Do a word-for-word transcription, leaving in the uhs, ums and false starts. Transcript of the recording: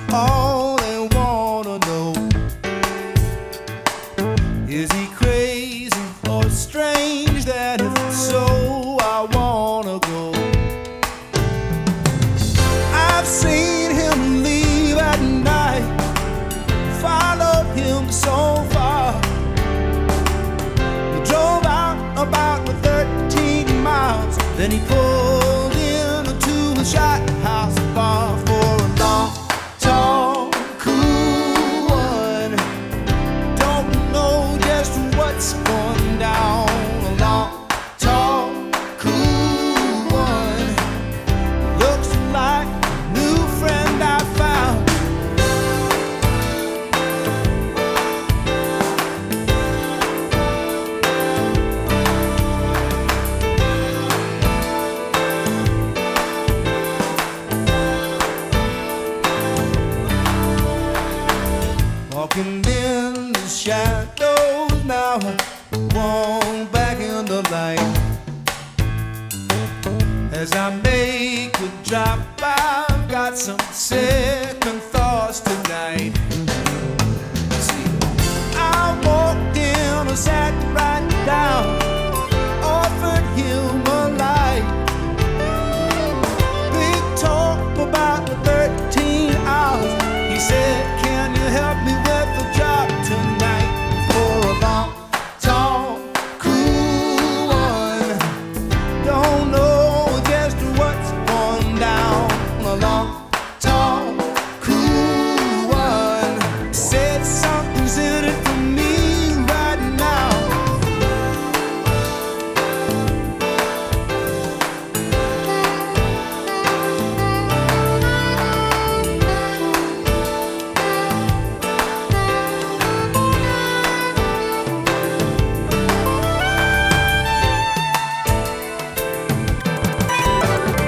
All they wanna know, is he crazy or strange? That if so, I wanna go. I've seen him leave at night, followed him so far. He drove out about thirteen miles, then he pulled into a shot house bar for a long, tall, cool one. Don't know just what's going down. A long, tall, cool one. Looks like a new friend I found. Walking in the shadows now, walk back in the light as I